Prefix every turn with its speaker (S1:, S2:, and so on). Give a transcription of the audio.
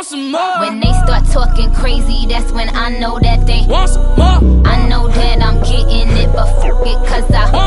S1: want some more.
S2: When they start talking crazy, that's when I know that they
S1: want some more.
S2: I know that I'm getting it, but fuck it, cause I